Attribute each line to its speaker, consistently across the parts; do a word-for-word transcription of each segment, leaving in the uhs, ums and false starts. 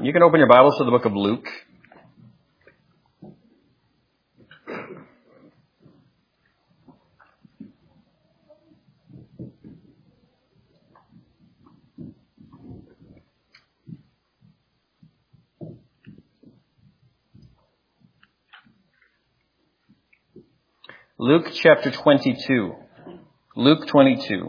Speaker 1: You can open your Bibles to the book of Luke. Luke chapter twenty-two. Luke twenty-two.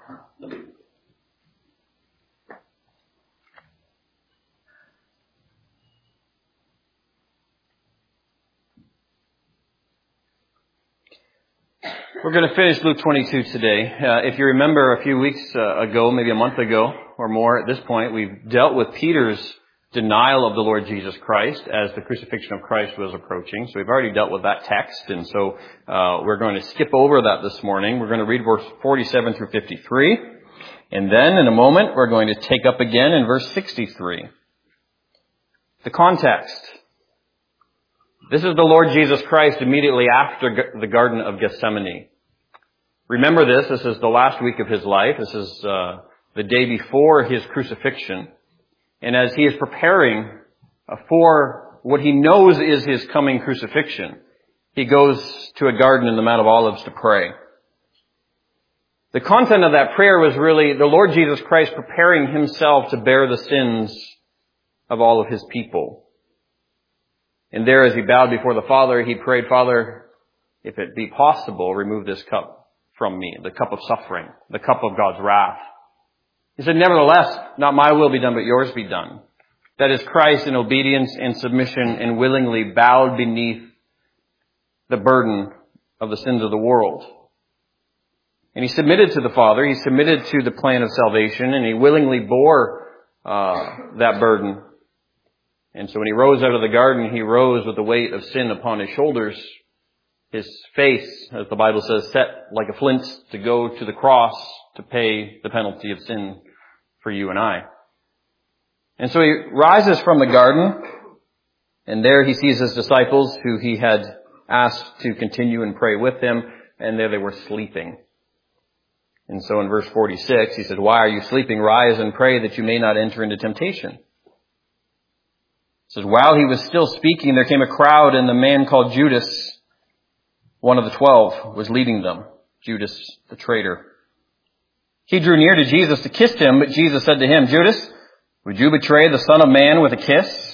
Speaker 1: We're going to finish Luke twenty-two today. Uh, if you remember a few weeks uh, ago, maybe a month ago or more at this point, we've dealt with Peter's denial of the Lord Jesus Christ as the crucifixion of Christ was approaching. So we've already dealt with that text, and so uh, we're going to skip over that this morning. We're going to read verse forty-seven through fifty-three, and then in a moment we're going to take up again in verse sixty-three. The context. This is the Lord Jesus Christ immediately after the Garden of Gethsemane. Remember this, this is the last week of his life. This is uh, the day before his crucifixion. And as he is preparing for what he knows is his coming crucifixion, he goes to a garden in the Mount of Olives to pray. The content of that prayer was really the Lord Jesus Christ preparing himself to bear the sins of all of his people. And there, as he bowed before the Father, he prayed, Father, if it be possible, remove this cup from me, the cup of suffering, the cup of God's wrath. He said, nevertheless, not my will be done, but yours be done. That is, Christ in obedience and submission and willingly bowed beneath the burden of the sins of the world. And he submitted to the Father, he submitted to the plan of salvation, and he willingly bore uh, that burden. And so when he rose out of the garden, he rose with the weight of sin upon his shoulders. His face, as the Bible says, set like a flint to go to the cross to pay the penalty of sin for you and I. And so he rises from the garden, and there he sees his disciples who he had asked to continue and pray with him, and there they were sleeping. And so in verse forty-six, he said, why are you sleeping? Rise and pray that you may not enter into temptation. It says, while he was still speaking, there came a crowd, and the man called Judas, one of the twelve, was leading them. Judas, the traitor. He drew near to Jesus to kiss him, but Jesus said to him, Judas, would you betray the Son of Man with a kiss?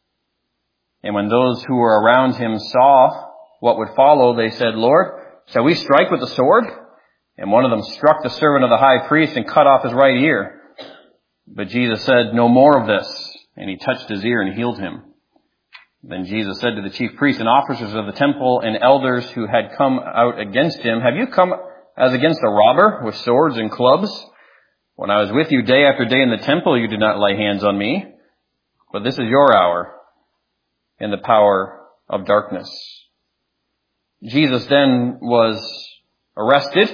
Speaker 1: And when those who were around him saw what would follow, they said, Lord, shall we strike with the sword? And one of them struck the servant of the high priest and cut off his right ear. But Jesus said, no more of this. And he touched his ear and healed him. Then Jesus said to the chief priests and officers of the temple and elders who had come out against him, have you come as against a robber with swords and clubs? When I was with you day after day in the temple, you did not lay hands on me. But this is your hour and the power of darkness. Jesus then was arrested,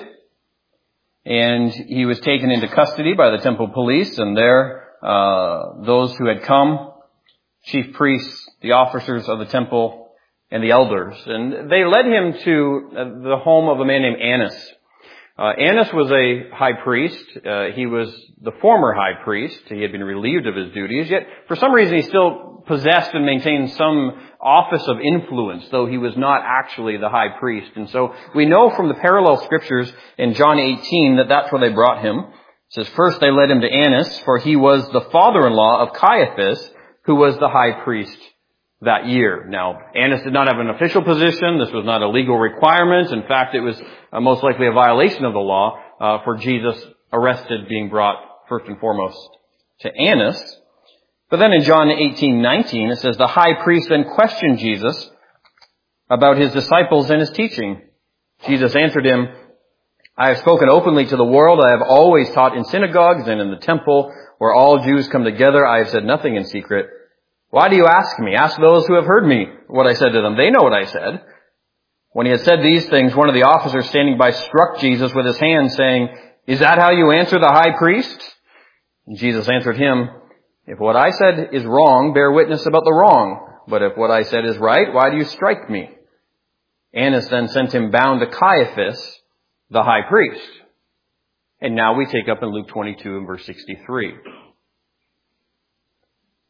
Speaker 1: and he was taken into custody by the temple police, and there Uh, those who had come, chief priests, the officers of the temple, and the elders. And they led him to the home of a man named Annas. Uh, Annas was a high priest. Uh, he was the former high priest. He had been relieved of his duties, yet for some reason he still possessed and maintained some office of influence, though he was not actually the high priest. And so we know from the parallel scriptures in John eighteen that that's where they brought him. It says, first they led him to Annas, for he was the father-in-law of Caiaphas, who was the high priest that year. Now, Annas did not have an official position. This was not a legal requirement. In fact, it was uh, most likely a violation of the law uh, for Jesus arrested, being brought first and foremost to Annas. But then in John eighteen nineteen, it says, the high priest then questioned Jesus about his disciples and his teaching. Jesus answered him, I have spoken openly to the world. I have always taught in synagogues and in the temple where all Jews come together. I have said nothing in secret. Why do you ask me? Ask those who have heard me what I said to them. They know what I said. When he had said these things, one of the officers standing by struck Jesus with his hand, saying, is that how you answer the high priest? And Jesus answered him, if what I said is wrong, bear witness about the wrong. But if what I said is right, why do you strike me? Annas then sent him bound to Caiaphas, the high priest. And now we take up in Luke twenty-two and verse sixty-three.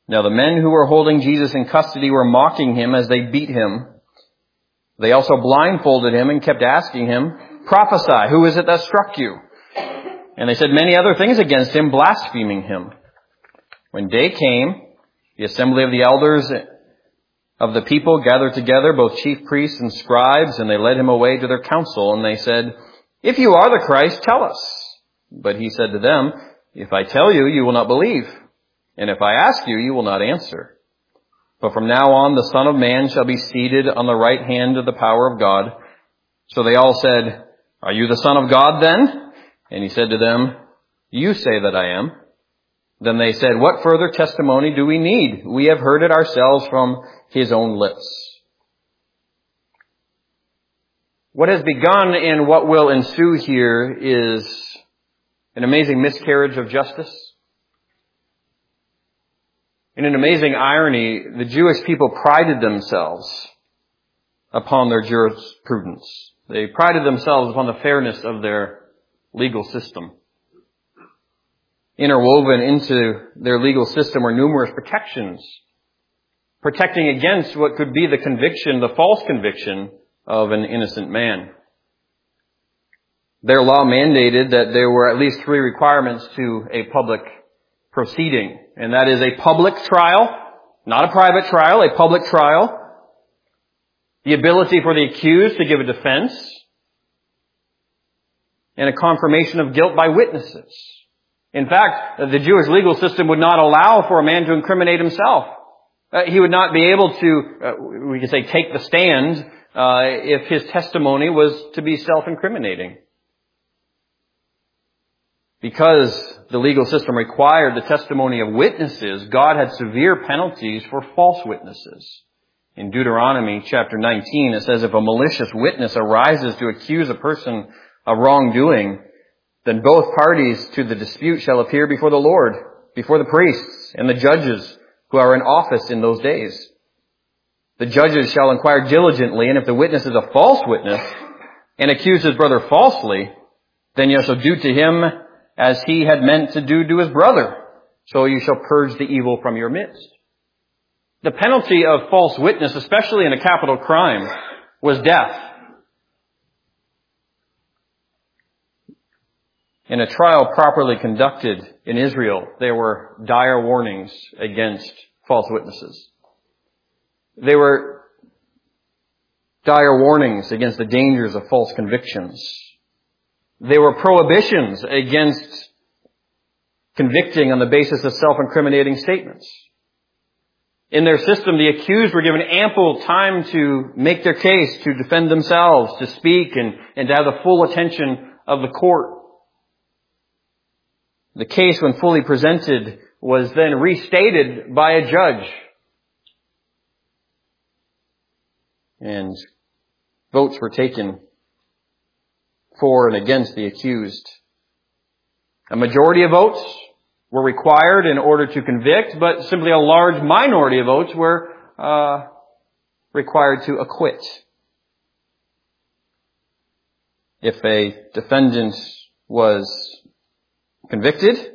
Speaker 1: Now the men who were holding Jesus in custody were mocking him as they beat him. They also blindfolded him and kept asking him, "Prophesy, who is it that struck you?" And they said many other things against him, blaspheming him. When day came, the assembly of the elders of the people gathered together, both chief priests and scribes, and they led him away to their council, and they said, "If you are the Christ, tell us." But he said to them, "If I tell you, you will not believe. And if I ask you, you will not answer. But from now on, the Son of Man shall be seated on the right hand of the power of God." So they all said, "Are you the Son of God then?" And he said to them, "You say that I am." Then they said, "What further testimony do we need? We have heard it ourselves from his own lips." What has begun and what will ensue here is an amazing miscarriage of justice. In an amazing irony, the Jewish people prided themselves upon their jurisprudence. They prided themselves upon the fairness of their legal system. Interwoven into their legal system were numerous protections, protecting against what could be the conviction, the false conviction of an innocent man. Their law mandated that there were at least three requirements to a public proceeding, and that is a public trial, not a private trial, a public trial, the ability for the accused to give a defense, and a confirmation of guilt by witnesses. In fact, the Jewish legal system would not allow for a man to incriminate himself. Uh, he would not be able to, uh, we could say, take the stand uh, if his testimony was to be self-incriminating. Because the legal system required the testimony of witnesses, God had severe penalties for false witnesses. In Deuteronomy chapter nineteen, it says, "If a malicious witness arises to accuse a person of wrongdoing, then both parties to the dispute shall appear before the Lord, before the priests and the judges who are in office in those days. The judges shall inquire diligently, and if the witness is a false witness and accuse his brother falsely, then you shall do to him as he had meant to do to his brother. So you shall purge the evil from your midst." The penalty of false witness, especially in a capital crime, was death. In a trial properly conducted in Israel, there were dire warnings against false witnesses. There were dire warnings against the dangers of false convictions. There were prohibitions against convicting on the basis of self-incriminating statements. In their system, the accused were given ample time to make their case, to defend themselves, to speak, and, and to have the full attention of the court. The case, when fully presented, was then restated by a judge. And votes were taken for and against the accused. A majority of votes were required in order to convict, but simply a large minority of votes were uh, required to acquit. If a defendant was convicted,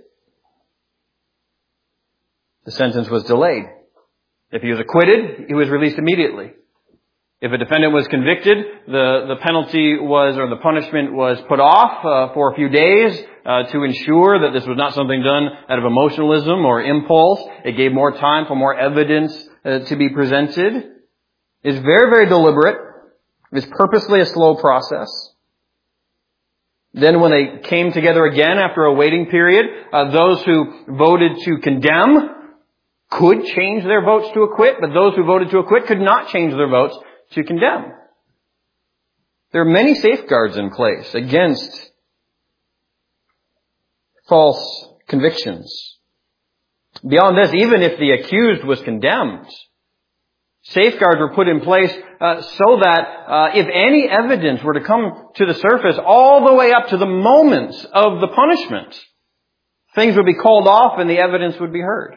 Speaker 1: the sentence was delayed. If he was acquitted, he was released immediately. If a defendant was convicted, the, the penalty was, or the punishment was put off uh, for a few days uh, to ensure that this was not something done out of emotionalism or impulse. It gave more time for more evidence uh, to be presented. It's very, very deliberate. It's purposely a slow process. Then when they came together again after a waiting period, uh, those who voted to condemn could change their votes to acquit, but those who voted to acquit could not change their votes to condemn. There are many safeguards in place against false convictions. Beyond this, even if the accused was condemned, safeguards were put in place uh, so that uh, if any evidence were to come to the surface all the way up to the moment of the punishment, things would be called off and the evidence would be heard.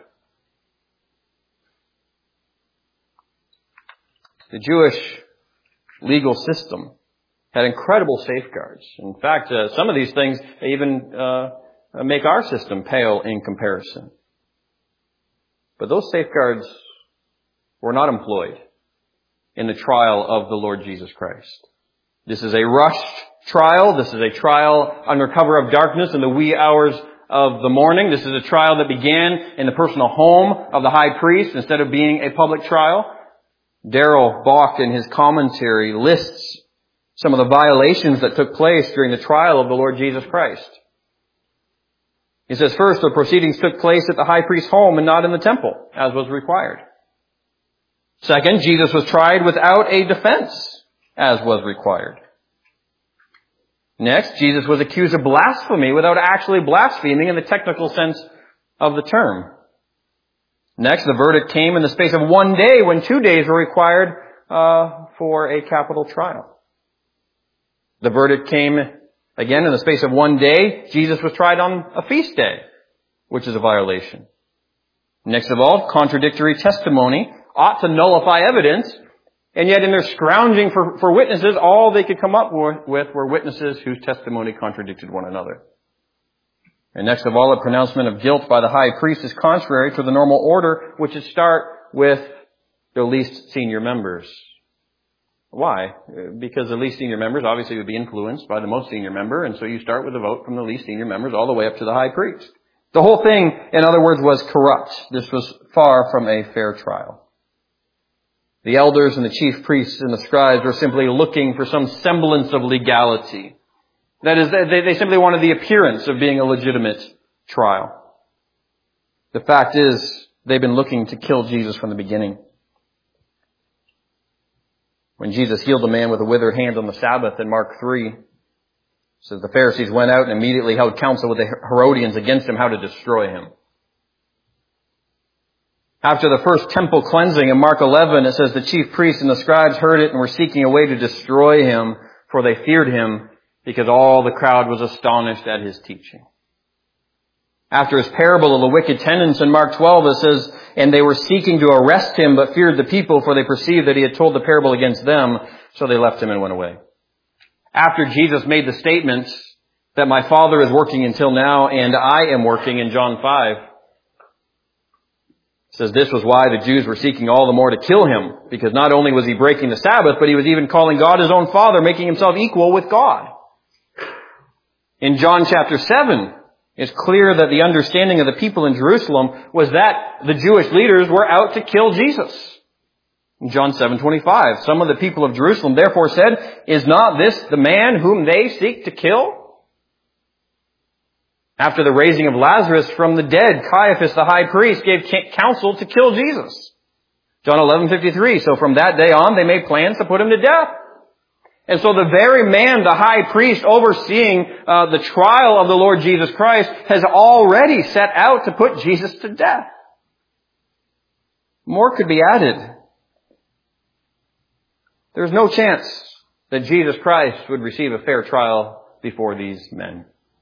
Speaker 1: The Jewish legal system had incredible safeguards. In fact, uh, some of these things even uh, make our system pale in comparison. But those safeguards were not employed in the trial of the Lord Jesus Christ. This is a rushed trial. This is a trial under cover of darkness in the wee hours of the morning. This is a trial that began in the personal home of the high priest instead of being a public trial. Darrell Bock, in his commentary, lists some of the violations that took place during the trial of the Lord Jesus Christ. He says, first, the proceedings took place at the high priest's home and not in the temple, as was required. Second, Jesus was tried without a defense, as was required. Next, Jesus was accused of blasphemy without actually blaspheming in the technical sense of the term. Next, the verdict came in the space of one day when two days were required uh, for a capital trial. The verdict came again in the space of one day. Jesus was tried on a feast day, which is a violation. Next of all, contradictory testimony ought to nullify evidence, and yet in their scrounging for, for witnesses, all they could come up with were witnesses whose testimony contradicted one another. And next of all, a pronouncement of guilt by the high priest is contrary to the normal order, which is start with the least senior members. Why? Because the least senior members obviously would be influenced by the most senior member, and so you start with a vote from the least senior members all the way up to the high priest. The whole thing, in other words, was corrupt. This was far from a fair trial. The elders and the chief priests and the scribes were simply looking for some semblance of legality. That is, they, they simply wanted the appearance of being a legitimate trial. The fact is, they've been looking to kill Jesus from the beginning. When Jesus healed a man with a withered hand on the Sabbath in Mark three, it says the Pharisees went out and immediately held counsel with the Herodians against him how to destroy him. After the first temple cleansing in Mark eleven, it says the chief priests and the scribes heard it and were seeking a way to destroy him, for they feared him, because all the crowd was astonished at his teaching. After his parable of the wicked tenants in Mark twelve, it says, and they were seeking to arrest him, but feared the people, for they perceived that he had told the parable against them, so they left him and went away. After Jesus made the statements that my Father is working until now, and I am working in John five, it says this was why the Jews were seeking all the more to kill him, because not only was he breaking the Sabbath, but he was even calling God his own Father, making himself equal with God. In John chapter seven, it's clear that the understanding of the people in Jerusalem was that the Jewish leaders were out to kill Jesus. In John seven twenty-five, some of the people of Jerusalem therefore said, is not this the man whom they seek to kill? After the raising of Lazarus from the dead, Caiaphas the high priest gave counsel to kill Jesus. John eleven fifty-three, so from that day on they made plans to put him to death. And so the very man, the high priest overseeing uh, the trial of the Lord Jesus Christ, has already set out to put Jesus to death. More could be added. There's no chance that Jesus Christ would receive a fair trial before these men.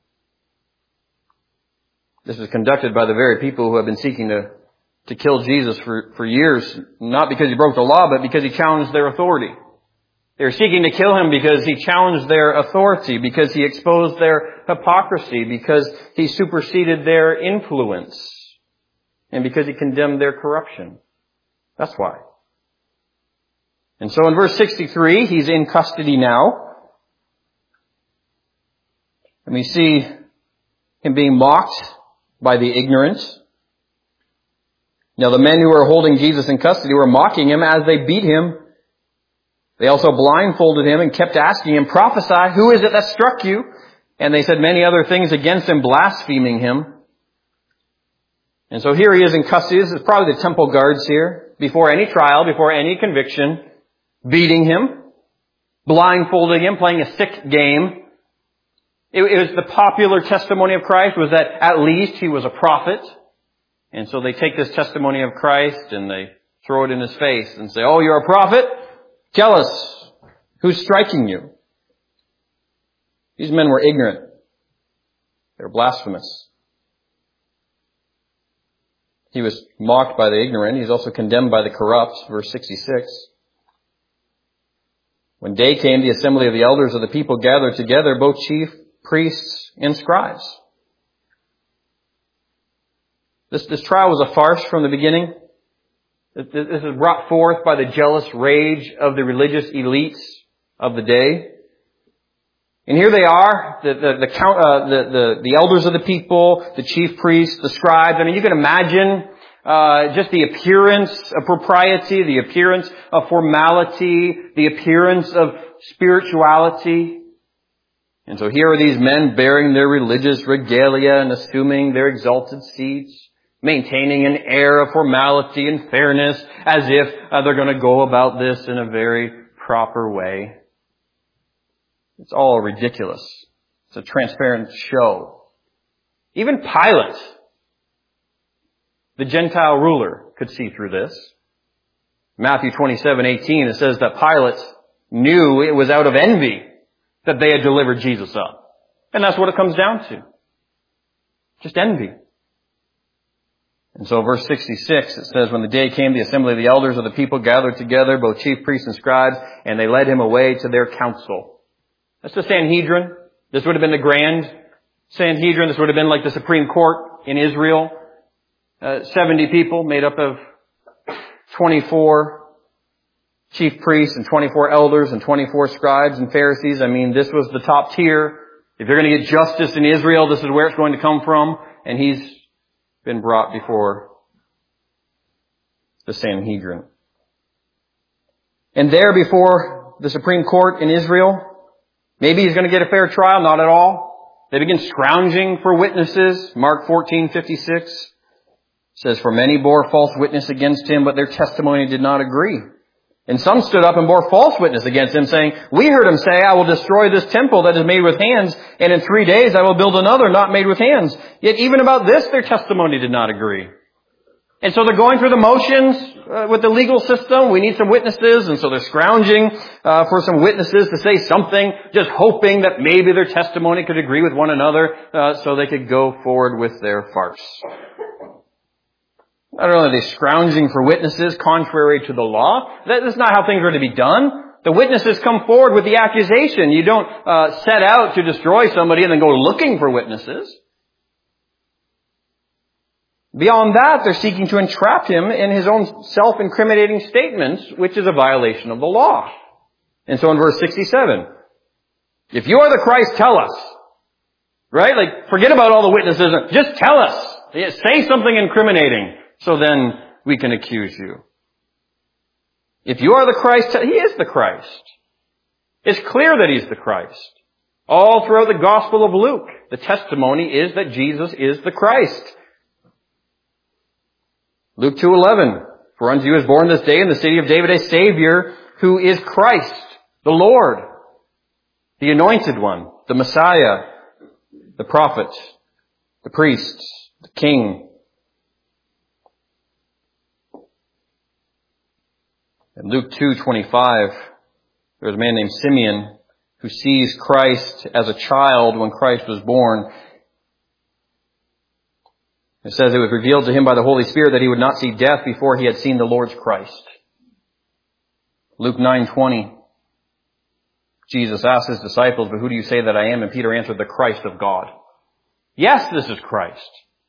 Speaker 1: This was conducted by the very people who have been seeking to, to kill Jesus for, for years, not because he broke the law, but because he challenged their authority. They were seeking to kill him because he challenged their authority, because he exposed their hypocrisy, because he superseded their influence, and because he condemned their corruption. That's why. And so in verse sixty-three, he's in custody now. And we see him being mocked by the ignorant. Now the men who were holding Jesus in custody were mocking him as they beat him. They also blindfolded him and kept asking him, prophesy, who is it that struck you? And they said many other things against him, blaspheming him. And so here he is in custody. This is probably the temple guards here, before any trial, before any conviction, beating him, blindfolding him, playing a sick game. It, it was the popular testimony of Christ was that at least he was a prophet. And so they take this testimony of Christ and they throw it in his face and say, oh, you're a prophet? Tell us, who's striking you? These men were ignorant. They were blasphemous. He was mocked by the ignorant. He's also condemned by the corrupt. Verse sixty-six. When day came, the assembly of the elders of the people gathered together, both chief priests and scribes. This, this trial was a farce from the beginning. This is brought forth by the jealous rage of the religious elites of the day. And here they are, the, the, the, count, uh, the, the, the elders of the people, the chief priests, the scribes. I mean, you can imagine uh, just the appearance of propriety, the appearance of formality, the appearance of spirituality. And so here are these men bearing their religious regalia and assuming their exalted seats, maintaining an air of formality and fairness as if uh, they're going to go about this in a very proper way. It's all ridiculous. It's a transparent show. Even Pilate, the Gentile ruler, could see through this. Matthew twenty-seven eighteen, it says that Pilate knew it was out of envy that they had delivered Jesus up. And that's what it comes down to. Just envy. And so verse sixty-six, it says, when the day came, the assembly of the elders of the people gathered together, both chief priests and scribes, and they led him away to their council. That's the Sanhedrin. This would have been the grand Sanhedrin. This would have been like the Supreme Court in Israel. Uh, seventy people made up of twenty-four chief priests and twenty-four elders and twenty-four scribes and Pharisees. I mean, this was the top tier. If you're going to get justice in Israel, this is where it's going to come from. And he's been brought before the Sanhedrin. And there before the Supreme Court in Israel, maybe he's going to get a fair trial, not at all. They begin scrounging for witnesses. Mark fourteen fifty-six says, for many bore false witness against him, but their testimony did not agree. And some stood up and bore false witness against him, saying, we heard him say, I will destroy this temple that is made with hands, and in three days I will build another not made with hands. Yet even about this their testimony did not agree. And so they're going through the motions uh, with the legal system. We need some witnesses, and so they're scrounging uh, for some witnesses to say something, just hoping that maybe their testimony could agree with one another uh, so they could go forward with their farce. Not only are they scrounging for witnesses contrary to the law, that's not how things are to be done. The witnesses come forward with the accusation. You don't uh, set out to destroy somebody and then go looking for witnesses. Beyond that, they're seeking to entrap him in his own self-incriminating statements, which is a violation of the law. And so in verse sixty-seven, if you are the Christ, tell us. Right? Like, forget about all the witnesses. Just tell us. Say something incriminating, so then we can accuse you. If you are the Christ, he is the Christ. It's clear that he's the Christ. All throughout the Gospel of Luke, the testimony is that Jesus is the Christ. Luke two eleven, for unto you is born this day in the city of David a Savior, who is Christ, the Lord, the Anointed One, the Messiah, the Prophet, the Priest, the King. In Luke two twenty-five, there was a man named Simeon who sees Christ as a child when Christ was born. It says it was revealed to him by the Holy Spirit that he would not see death before he had seen the Lord's Christ. Luke nine twenty, Jesus asked his disciples, but who do you say that I am? And Peter answered, the Christ of God. Yes, this is Christ.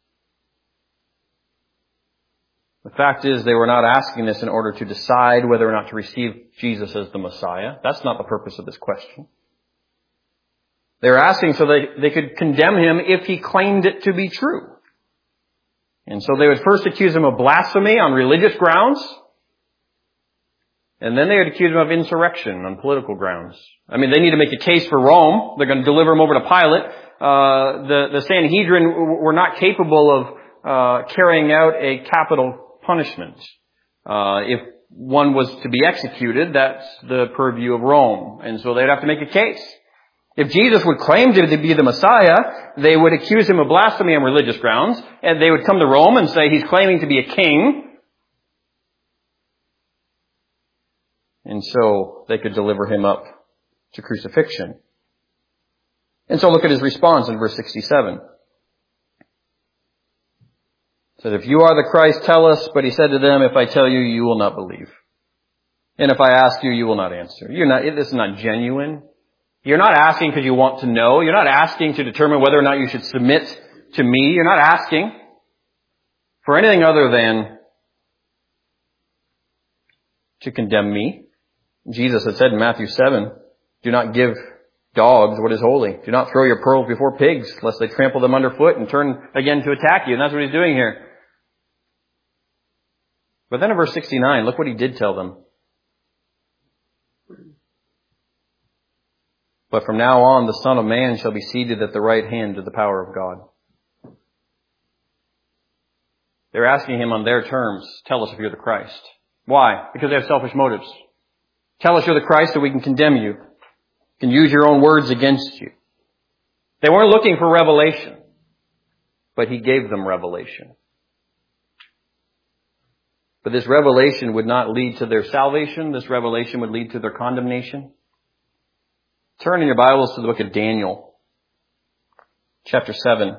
Speaker 1: The fact is, they were not asking this in order to decide whether or not to receive Jesus as the Messiah. That's not the purpose of this question. They were asking so they, they could condemn him if he claimed it to be true. And so they would first accuse him of blasphemy on religious grounds, and then they would accuse him of insurrection on political grounds. I mean, they need to make a case for Rome. They're going to deliver him over to Pilate. Uh, the, the Sanhedrin were not capable of uh, carrying out a capital punishment. Uh, if one was to be executed, that's the purview of Rome. And so they'd have to make a case. If Jesus would claim to be the Messiah, they would accuse him of blasphemy on religious grounds, and they would come to Rome and say he's claiming to be a king. And so they could deliver him up to crucifixion. And so look at his response in verse sixty-seven. It says, if you are the Christ, tell us. But he said to them, if I tell you, you will not believe. And if I ask you, you will not answer. You're not, this is not genuine. You're not asking because you want to know. You're not asking to determine whether or not you should submit to me. You're not asking. for anything other than to condemn me. Jesus had said in Matthew seven, do not give dogs what is holy. Do not throw your pearls before pigs, lest they trample them underfoot and turn again to attack you. And that's what he's doing here. But then in verse sixty-nine, look what he did tell them. But from now on, the Son of Man shall be seated at the right hand of the power of God. They're asking him on their terms, tell us if you're the Christ. Why? Because they have selfish motives. Tell us you're the Christ so we can condemn you. Can use your own words against you. They weren't looking for revelation, but he gave them revelation. But this revelation would not lead to their salvation. This revelation would lead to their condemnation. Turn in your Bibles to the book of Daniel, chapter seven.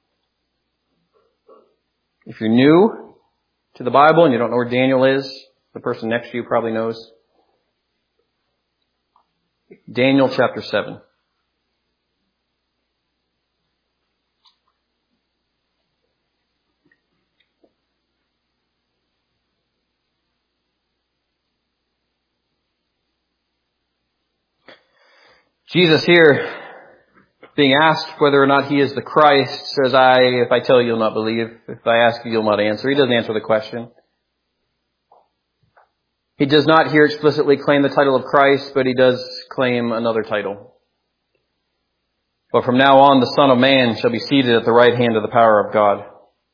Speaker 1: If you're new to the Bible and you don't know where Daniel is, the person next to you probably knows. Daniel chapter seven. Jesus here, being asked whether or not he is the Christ, says, I, if I tell you, you'll not believe. If I ask you, you'll not answer. He doesn't answer the question. He does not here explicitly claim the title of Christ, but he does claim another title. But from now on, the Son of Man shall be seated at the right hand of the power of God.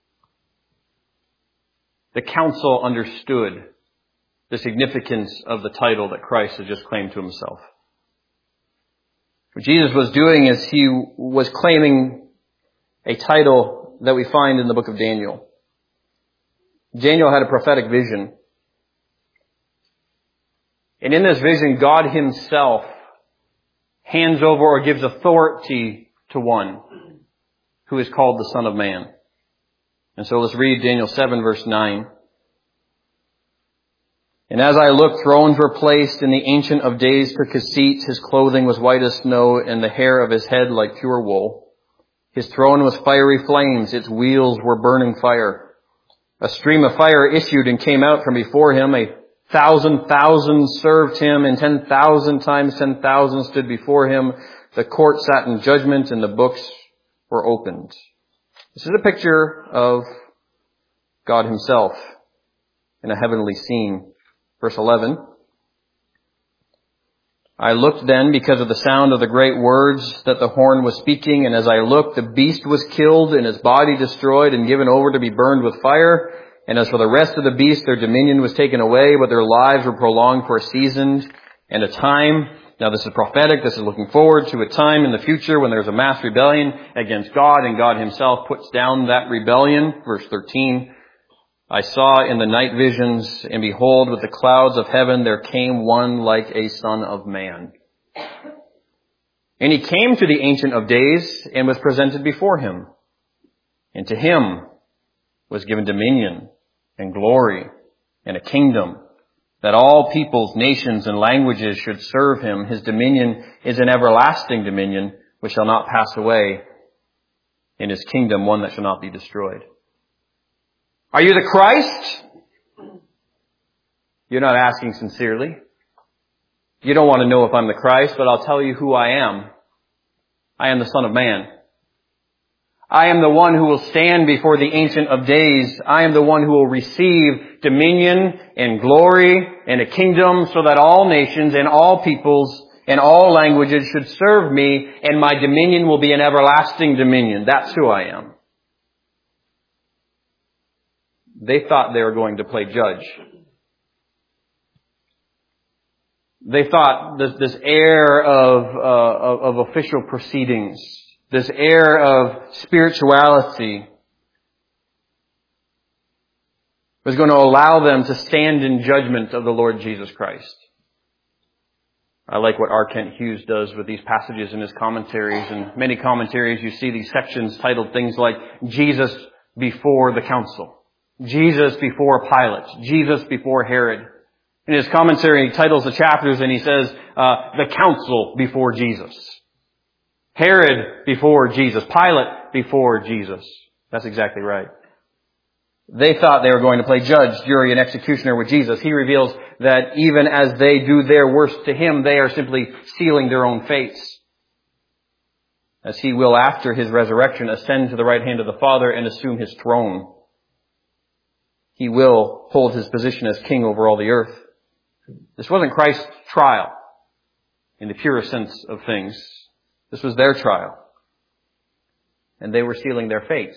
Speaker 1: The council understood the significance of the title that Christ had just claimed to himself. What Jesus was doing is he was claiming a title that we find in the book of Daniel. Daniel had a prophetic vision. And in this vision, God himself hands over or gives authority to one who is called the Son of Man. And so let's read Daniel seven, verse nine. And as I looked, thrones were placed, and the Ancient of Days took his seat. His clothing was white as snow, and the hair of his head like pure wool. His throne was fiery flames. Its wheels were burning fire. A stream of fire issued and came out from before him. A thousand thousand served him, and ten thousand times ten thousand stood before him. The court sat in judgment, and the books were opened. This is a picture of God himself in a heavenly scene. Verse eleven. I looked then because of the sound of the great words that the horn was speaking, and as I looked, the beast was killed and his body destroyed and given over to be burned with fire. And as for the rest of the beasts, their dominion was taken away, but their lives were prolonged for a season and a time. Now this is prophetic. This is looking forward to a time in the future when there's a mass rebellion against God, and God himself puts down that rebellion. Verse thirteen. I saw in the night visions, and behold, with the clouds of heaven there came one like a son of man. And he came to the Ancient of Days and was presented before him. And to him was given dominion and glory and a kingdom, that all peoples, nations, and languages should serve him. His dominion is an everlasting dominion which shall not pass away, and his kingdom one that shall not be destroyed. Are you the Christ? You're not asking sincerely. You don't want to know if I'm the Christ, but I'll tell you who I am. I am the Son of Man. I am the one who will stand before the Ancient of Days. I am the one who will receive dominion and glory and a kingdom so that all nations and all peoples and all languages should serve me, and my dominion will be an everlasting dominion. That's who I am. They thought they were going to play judge. They thought this, this air of, uh, of, of official proceedings, this air of spirituality was going to allow them to stand in judgment of the Lord Jesus Christ. I like what R. Kent Hughes does with these passages in his commentaries. In many commentaries you see these sections titled things like Jesus before the council, Jesus before Pilate, Jesus before Herod. In his commentary, he titles the chapters and he says, uh, the council before Jesus. Herod before Jesus. Pilate before Jesus. That's exactly right. They thought they were going to play judge, jury, and executioner with Jesus. He reveals that even as they do their worst to Him, they are simply sealing their own fates, as He will, after His resurrection, ascend to the right hand of the Father and assume His throne. He will hold His position as King over all the earth. This wasn't Christ's trial in the purest sense of things. This was their trial. And they were sealing their fates.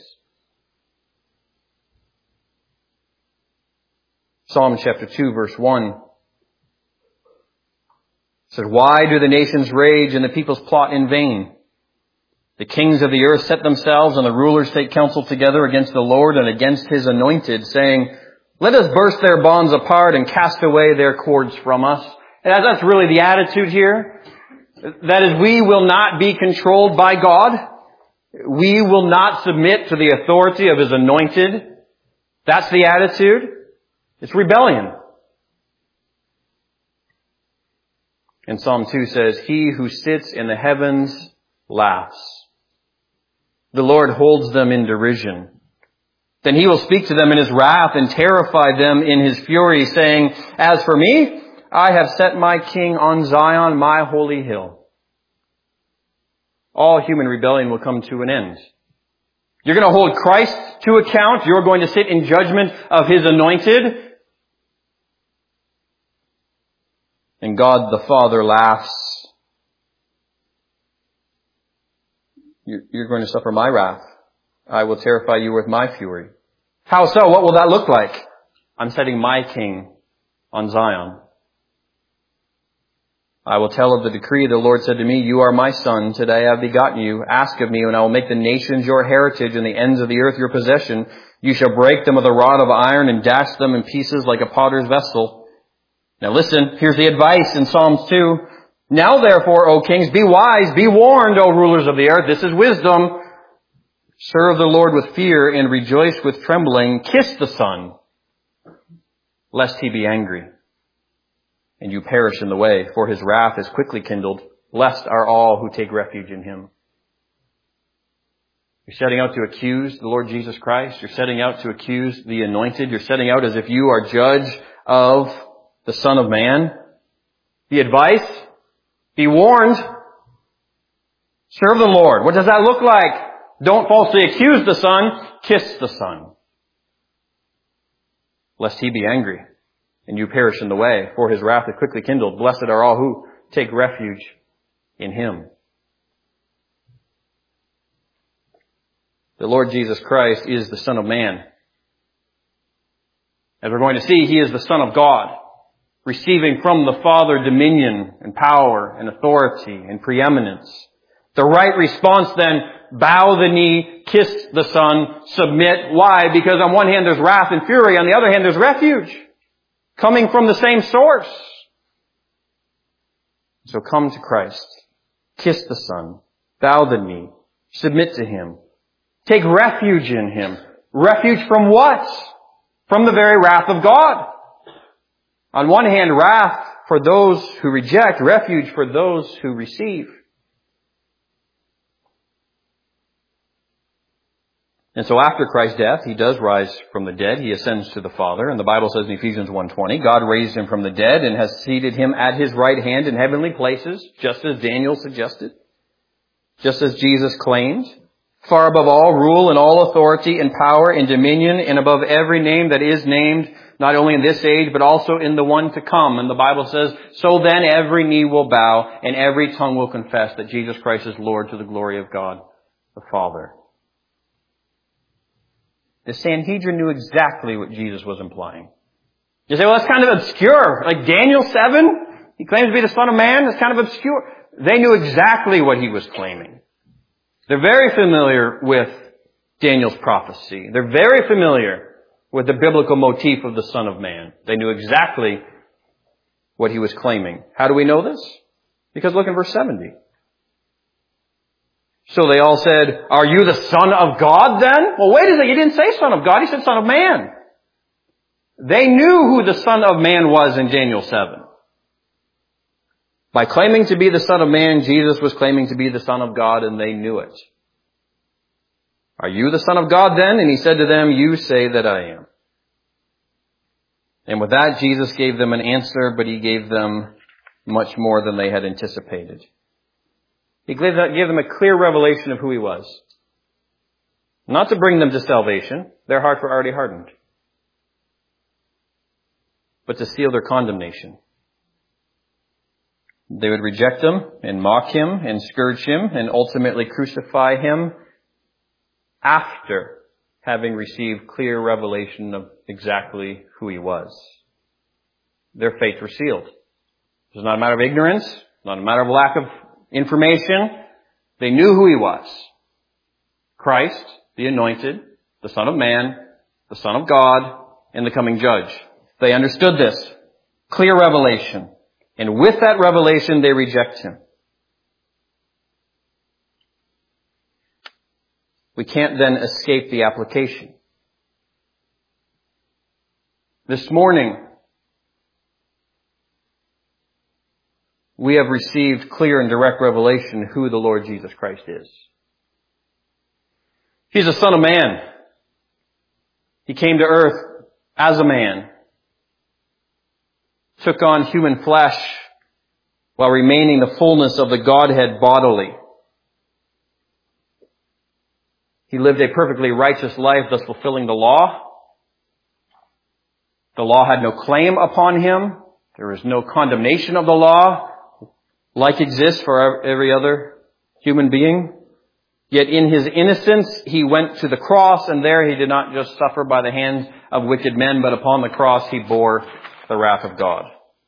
Speaker 1: Psalm chapter two, verse one says, "Why do the nations rage and the peoples plot in vain? The kings of the earth set themselves and the rulers take counsel together against the Lord and against His anointed, saying, let us burst their bonds apart and cast away their cords from us." And that's really the attitude here. That is, we will not be controlled by God. We will not submit to the authority of His anointed. That's the attitude. It's rebellion. And Psalm two says, "He who sits in the heavens laughs. The Lord holds them in derision. Then He will speak to them in His wrath and terrify them in His fury, saying, as for me, I have set my King on Zion, my holy hill." All human rebellion will come to an end. You're going to hold Christ to account. You're going to sit in judgment of His anointed. And God the Father laughs. You're going to suffer my wrath. I will terrify you with my fury. How so? What will that look like? I'm setting my King on Zion. I will tell of the decree. The Lord said to me, "You are my son. Today I have begotten you. Ask of me, and I will make the nations your heritage and the ends of the earth your possession. You shall break them with a rod of iron and dash them in pieces like a potter's vessel." Now listen, here's the advice in Psalms two. "Now therefore, O kings, be wise, be warned, O rulers of the earth." This is wisdom. "Serve the Lord with fear and rejoice with trembling. Kiss the Son, lest He be angry and you perish in the way, for His wrath is quickly kindled. Blessed are all who take refuge in Him." You're setting out to accuse the Lord Jesus Christ. You're setting out to accuse the anointed. You're setting out as if you are judge of the Son of Man. The advice: be warned. Serve the Lord. What does that look like? Don't falsely accuse the Son. Kiss the Son, lest He be angry and you perish in the way, for His wrath is quickly kindled. Blessed are all who take refuge in Him. The Lord Jesus Christ is the Son of Man. As we're going to see, He is the Son of God, receiving from the Father dominion and power and authority and preeminence. The right response then, bow the knee, kiss the Son, submit. Why? Because on one hand there's wrath and fury, on the other hand there's refuge, coming from the same source. So come to Christ, kiss the Son, bow the knee, submit to Him, take refuge in Him. Refuge from what? From the very wrath of God. On one hand, wrath for those who reject, refuge for those who receive. And so after Christ's death, He does rise from the dead. He ascends to the Father. And the Bible says in Ephesians one twenty, God raised Him from the dead and has seated Him at His right hand in heavenly places, just as Daniel suggested, just as Jesus claimed, far above all rule and all authority and power and dominion, and above every name that is named, not only in this age, but also in the one to come. And the Bible says, so then every knee will bow and every tongue will confess that Jesus Christ is Lord, to the glory of God the Father. The Sanhedrin knew exactly what Jesus was implying. You say, well, that's kind of obscure. Like Daniel seven, He claims to be the Son of Man. That's kind of obscure. They knew exactly what He was claiming. They're very familiar with Daniel's prophecy. They're very familiar with the biblical motif of the Son of Man. They knew exactly what He was claiming. How do we know this? Because look in verse seventy. So they all said, are you the Son of God then? Well, wait a second. He didn't say Son of God. He said Son of Man. They knew who the Son of Man was in Daniel seven. By claiming to be the Son of Man, Jesus was claiming to be the Son of God, and they knew it. Are you the Son of God then? And he said to them, You say that I am. And with that, Jesus gave them an answer, but he gave them much more than they had anticipated. He gave them a clear revelation of who he was. Not to bring them to salvation. Their hearts were already hardened. But to seal their condemnation. They would reject him and mock him and scourge him and ultimately crucify him after having received clear revelation of exactly who he was. Their fates were sealed. It was not a matter of ignorance, not a matter of lack of information. They knew who he was. Christ, the anointed, the Son of Man, the Son of God, and the coming judge. They understood this. Clear revelation. And with that revelation, they reject him. We can't then escape the application. This morning, we have received clear and direct revelation who the Lord Jesus Christ is. He's the Son of Man. He came to earth as a man. Took on human flesh while remaining the fullness of the Godhead bodily. He lived a perfectly righteous life, thus fulfilling the law. The law had no claim upon him. There was no condemnation of the law like exists for every other human being. Yet in his innocence, he went to the cross, and there he did not just suffer by the hands of wicked men, but upon the cross he bore the wrath of God.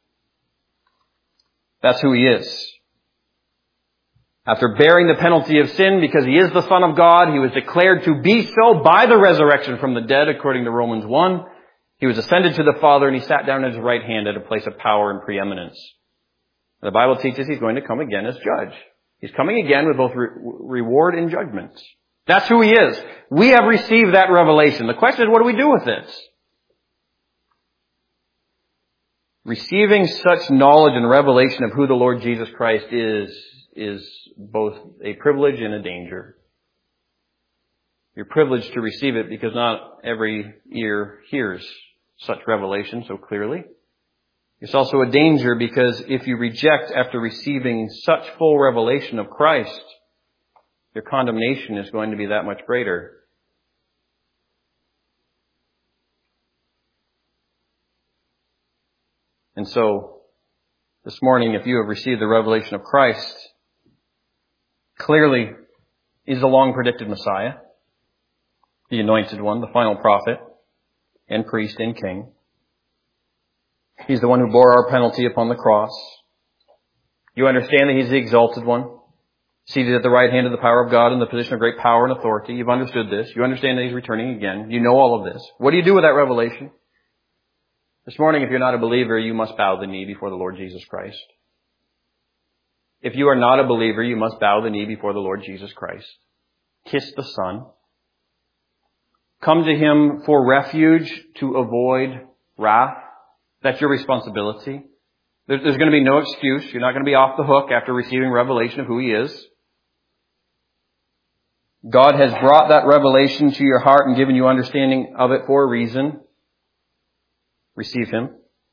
Speaker 1: That's who he is. After bearing the penalty of sin, because he is the Son of God, he was declared to be so by the resurrection from the dead, according to Romans one. He was ascended to the Father, and he sat down at his right hand at a place of power and preeminence. The Bible teaches he's going to come again as judge. He's coming again with both re- reward and judgment. That's who he is. We have received that revelation. The question is, what do we do with it? Receiving such knowledge and revelation of who the Lord Jesus Christ is, is both a privilege and a danger. You're privileged to receive it because not every ear hears such revelation so clearly. It's also a danger because if you reject after receiving such full revelation of Christ, your condemnation is going to be that much greater. And so, this morning, if you have received the revelation of Christ, clearly he's the long-predicted Messiah, the anointed one, the final prophet, and priest and king. He's the one who bore our penalty upon the cross. You understand that he's the exalted one, seated at the right hand of the power of God in the position of great power and authority. You've understood this. You understand that he's returning again. You know all of this. What do you do with that revelation? This morning, if you're not a believer, you must bow the knee before the Lord Jesus Christ. If you are not a believer, you must bow the knee before the Lord Jesus Christ. Kiss the Son. Come to him for refuge to avoid wrath. That's your responsibility. There's going to be no excuse. You're not going to be off the hook after receiving revelation of who he is. God has brought that revelation to your heart and given you understanding of it for a reason. Receive him.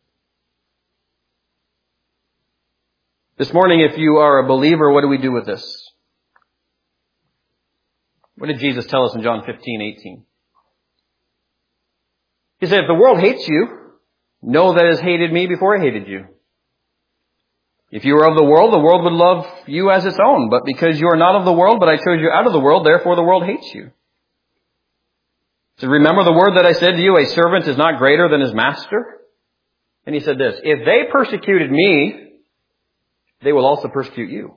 Speaker 1: This morning, if you are a believer, what do we do with this? What did Jesus tell us in John fifteen eighteen? He said, if the world hates you, know that it has hated me before it hated you. If you were of the world, the world would love you as its own. But because you are not of the world, but I chose you out of the world, therefore the world hates you. So remember the word that I said to you, a servant is not greater than his master? And he said this, if they persecuted me, they will also persecute you.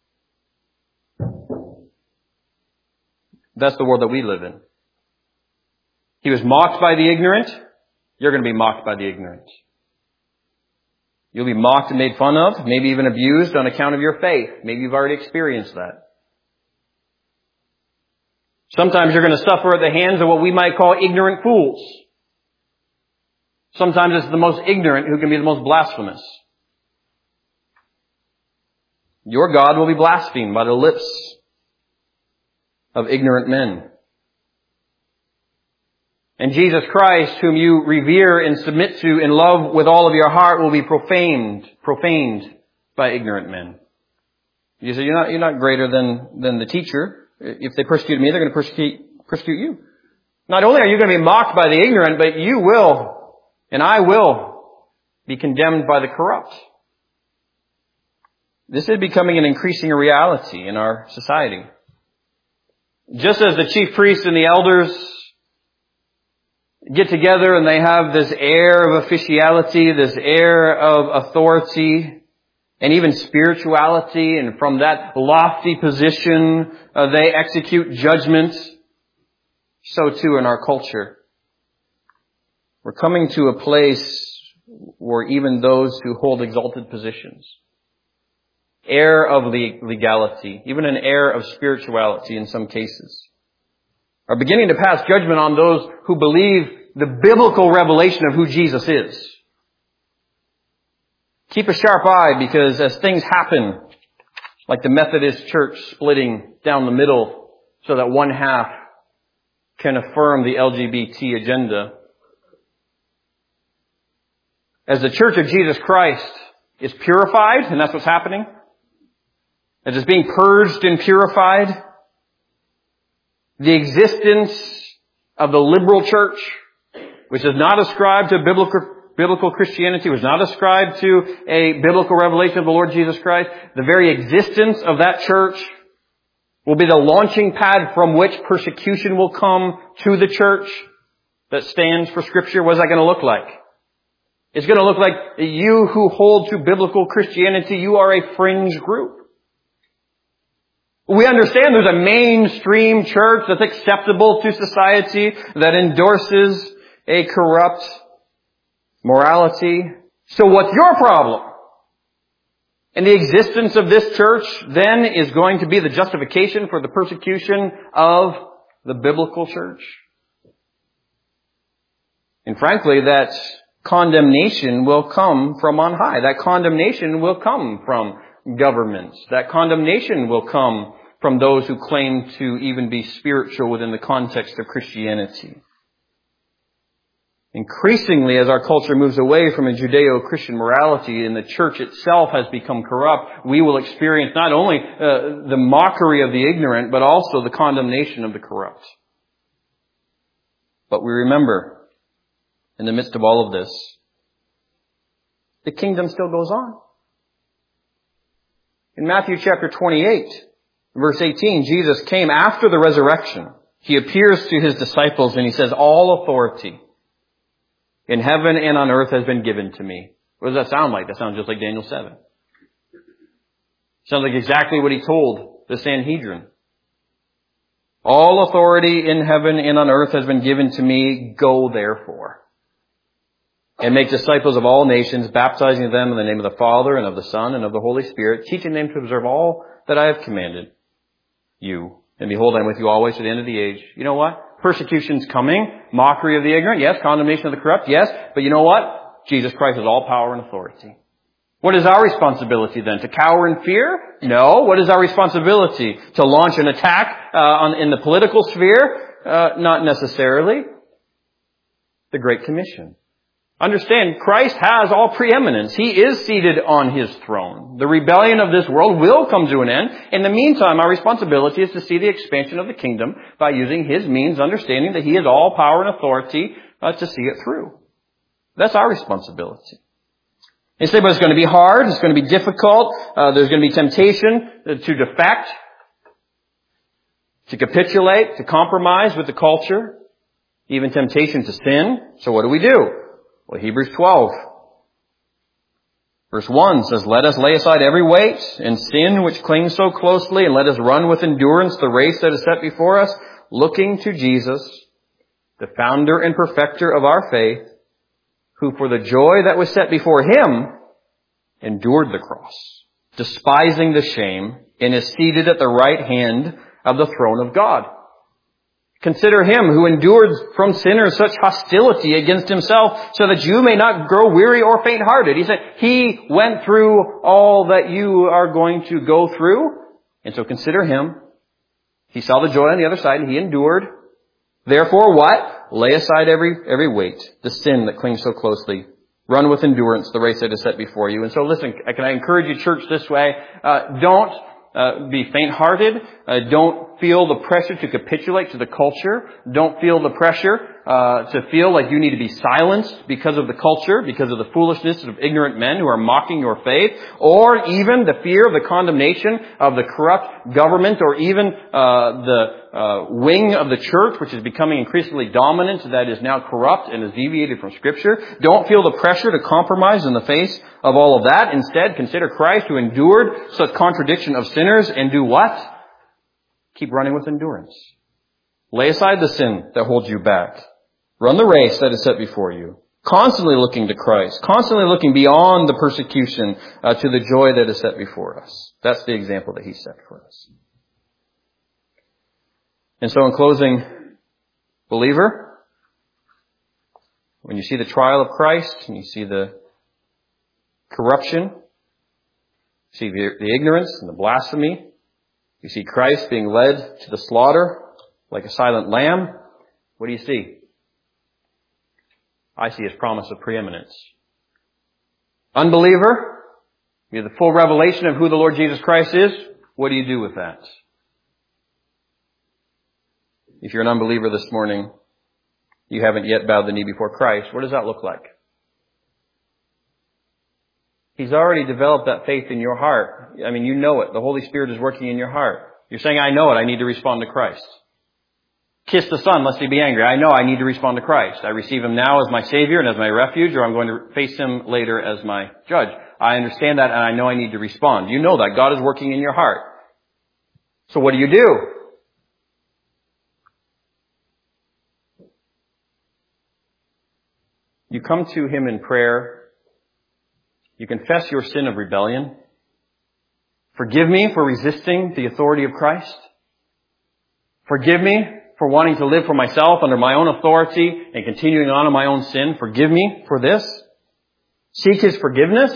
Speaker 1: That's the world that we live in. He was mocked by the ignorant. You're going to be mocked by the ignorant. You'll be mocked and made fun of, maybe even abused on account of your faith. Maybe you've already experienced that. Sometimes you're going to suffer at the hands of what we might call ignorant fools. Sometimes it's the most ignorant who can be the most blasphemous. Your God will be blasphemed by the lips of ignorant men. And Jesus Christ, whom you revere and submit to in love with all of your heart, will be profaned, profaned by ignorant men. You say, you're not, you're not greater than, than the teacher. If they persecute me, they're going to persecute, persecute you. Not only are you going to be mocked by the ignorant, but you will, and I will, be condemned by the corrupt. This is becoming an increasing reality in our society. Just as the chief priests and the elders get together and they have this air of officiality, this air of authority, and even spirituality, and from that lofty position uh, they execute judgment, so too in our culture. We're coming to a place where even those who hold exalted positions, air of legality, even an air of spirituality in some cases, are beginning to pass judgment on those who believe the biblical revelation of who Jesus is. Keep a sharp eye, because as things happen, like the Methodist Church splitting down the middle so that one half can affirm the L G B T agenda, as the Church of Jesus Christ is purified, and that's what's happening, as it's being purged and purified, the existence of the liberal church, which is not ascribed to biblical Biblical Christianity, was not ascribed to a biblical revelation of the Lord Jesus Christ, the very existence of that church will be the launching pad from which persecution will come to the church that stands for Scripture. What is that going to look like? It's going to look like you who hold to biblical Christianity, you are a fringe group. We understand there's a mainstream church that's acceptable to society, that endorses a corrupt morality. So what's your problem? And the existence of this church then is going to be the justification for the persecution of the biblical church. And frankly, that condemnation will come from on high. That condemnation will come from governments. That condemnation will come from those who claim to even be spiritual within the context of Christianity. Increasingly, as our culture moves away from a Judeo-Christian morality and the church itself has become corrupt, we will experience not only uh, the mockery of the ignorant, but also the condemnation of the corrupt. But we remember, in the midst of all of this, the kingdom still goes on. In Matthew chapter twenty-eight, verse eighteen, Jesus came after the resurrection. He appears to his disciples and he says, all authority in heaven and on earth has been given to me. What does that sound like? That sounds just like Daniel seven. Sounds like exactly what he told the Sanhedrin. All authority in heaven and on earth has been given to me. Go therefore and make disciples of all nations, baptizing them in the name of the Father and of the Son and of the Holy Spirit, teaching them to observe all that I have commanded you. And behold, I'm with you always to the end of the age. You know what? Persecution's coming. Mockery of the ignorant. Yes. Condemnation of the corrupt. Yes. But you know what? Jesus Christ has all power and authority. What is our responsibility then? To cower in fear? No. What is our responsibility? To launch an attack uh, on, in the political sphere? Uh, not necessarily. The Great Commission. Understand, Christ has all preeminence. He is seated on His throne. The rebellion of this world will come to an end. In the meantime, our responsibility is to see the expansion of the kingdom by using His means, understanding that He has all power and authority uh, to see it through. That's our responsibility. You say, but it's going to be hard, it's going to be difficult, uh, there's going to be temptation to defect, to capitulate, to compromise with the culture, even temptation to sin. So what do we do? Well, Hebrews twelve, verse one says, let us lay aside every weight and sin which clings so closely, and let us run with endurance the race that is set before us, looking to Jesus, the founder and perfecter of our faith, who for the joy that was set before Him endured the cross, despising the shame, and is seated at the right hand of the throne of God. Consider Him who endured from sinners such hostility against Himself, so that you may not grow weary or faint-hearted. He said He went through all that you are going to go through. And so consider Him. He saw the joy on the other side and He endured. Therefore what? lay aside every, every weight, the sin that clings so closely. Run with endurance the race that is set before you. And so listen, can I encourage you, church, this way? Uh, don't uh, be faint-hearted. Uh, don't feel the pressure to capitulate to the culture. Don't feel the pressure uh, to feel like you need to be silenced because of the culture, because of the foolishness of ignorant men who are mocking your faith, or even the fear of the condemnation of the corrupt government, or even uh, the uh, wing of the church, which is becoming increasingly dominant, that is now corrupt and is deviated from Scripture. Don't feel the pressure to compromise in the face of all of that. Instead, consider Christ who endured such contradiction of sinners and do what? Keep running with endurance. Lay aside the sin that holds you back. Run the race that is set before you. Constantly looking to Christ. Constantly looking beyond the persecution uh, to the joy that is set before us. That's the example that He set for us. And so in closing, believer, when you see the trial of Christ, and you see the corruption, you see the, the ignorance and the blasphemy, you see Christ being led to the slaughter like a silent lamb, what do you see? I see His promise of preeminence. Unbeliever, you have the full revelation of who the Lord Jesus Christ is. What do you do with that? If you're an unbeliever this morning, you haven't yet bowed the knee before Christ, what does that look like? He's already developed that faith in your heart. I mean, you know it. The Holy Spirit is working in your heart. You're saying, I know it. I need to respond to Christ. Kiss the Son, lest He be angry. I know I need to respond to Christ. I receive Him now as my Savior and as my refuge, or I'm going to face Him later as my judge. I understand that, and I know I need to respond. You know that. God is working in your heart. So what do you do? You come to Him in prayer. You confess your sin of rebellion. Forgive me for resisting the authority of Christ. Forgive me for wanting to live for myself under my own authority and continuing on in my own sin. Forgive me for this. Seek His forgiveness.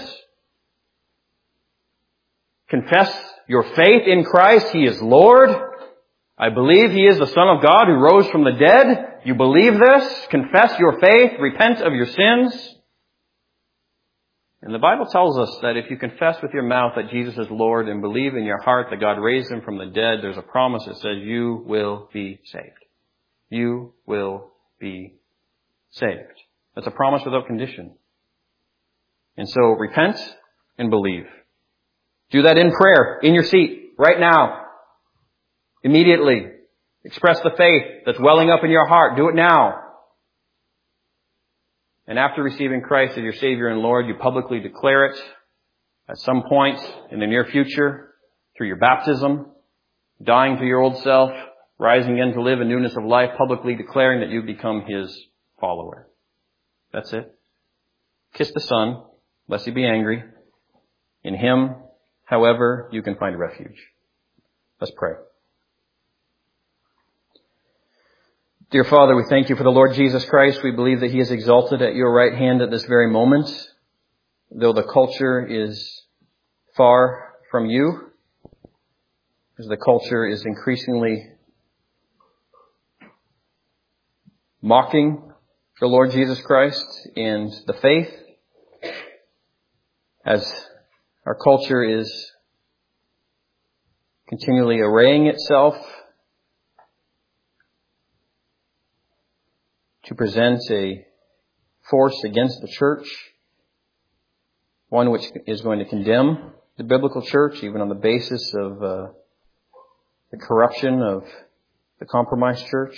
Speaker 1: Confess your faith in Christ. He is Lord. I believe He is the Son of God who rose from the dead. You believe this. Confess your faith. Repent of your sins. And the Bible tells us that if you confess with your mouth that Jesus is Lord and believe in your heart that God raised Him from the dead, there's a promise that says you will be saved. You will be saved. That's a promise without condition. And so repent and believe. Do that in prayer, in your seat, right now. Immediately. Express the faith that's welling up in your heart. Do it now. And after receiving Christ as your Savior and Lord, you publicly declare it at some point in the near future through your baptism, dying to your old self, rising again to live in newness of life, publicly declaring that you become His follower. That's it. Kiss the Son, lest He be angry. In Him, however, you can find refuge. Let's pray. Dear Father, we thank You for the Lord Jesus Christ. We believe that He is exalted at Your right hand at this very moment. Though the culture is far from You, as the culture is increasingly mocking the Lord Jesus Christ and the faith, as our culture is continually arraying itself to present a force against the church, one which is going to condemn the biblical church, even on the basis of uh, the corruption of the compromised church.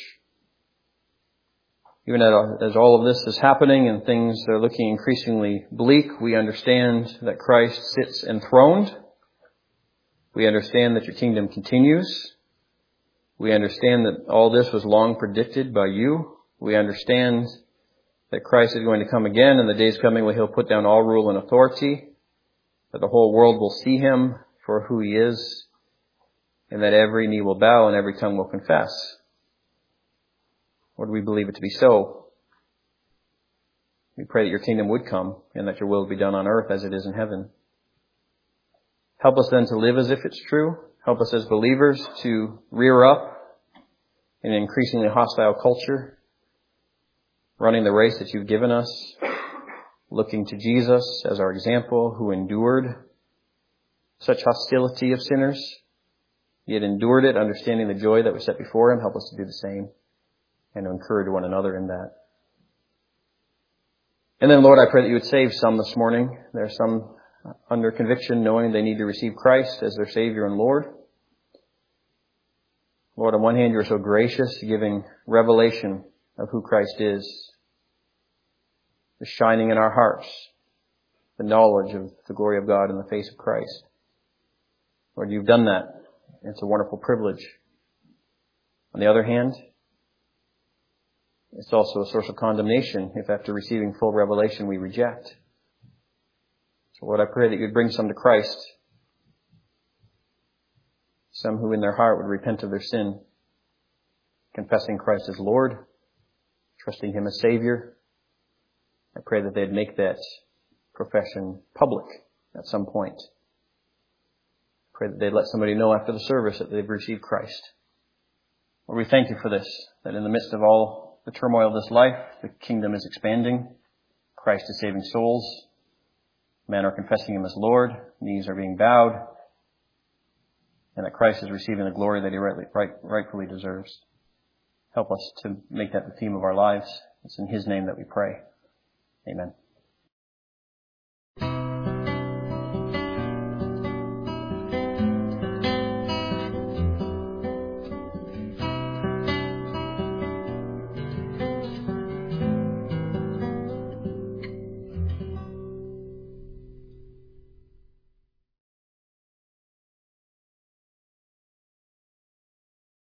Speaker 1: Even as all of this is happening and things are looking increasingly bleak, we understand that Christ sits enthroned. We understand that Your kingdom continues. We understand that all this was long predicted by You. We understand that Christ is going to come again, and the days coming when He'll put down all rule and authority, that the whole world will see Him for who He is, and that every knee will bow and every tongue will confess. Lord, we believe it to be so. We pray that Your kingdom would come and that Your will be done on earth as it is in heaven. Help us then to live as if it's true. Help us as believers to rear up in an increasingly hostile culture, running the race that you've given us, looking to Jesus as our example, who endured such hostility of sinners, yet endured it, understanding the joy that was set before him. Help us to do the same and to encourage one another in that. And then, Lord, I pray that you would save some this morning. There are some under conviction, knowing they need to receive Christ as their Savior and Lord. Lord, on one hand, you are so gracious, giving revelation of who Christ is, the shining in our hearts, the knowledge of the glory of God in the face of Christ. Lord, you've done that. It's a wonderful privilege. On the other hand, it's also a source of condemnation if after receiving full revelation we reject. So Lord, I pray that you'd bring some to Christ, some who in their heart would repent of their sin, confessing Christ as Lord, trusting him as Savior. I pray that they'd make that profession public at some point. I pray that they'd let somebody know after the service that they've received Christ. Lord, we thank you for this, that in the midst of all the turmoil of this life, the kingdom is expanding. Christ is saving souls. Men are confessing him as Lord. Knees are being bowed. And that Christ is receiving the glory that he rightly, right, rightfully deserves. Help us to make that the theme of our lives. It's in his name that we pray. Amen.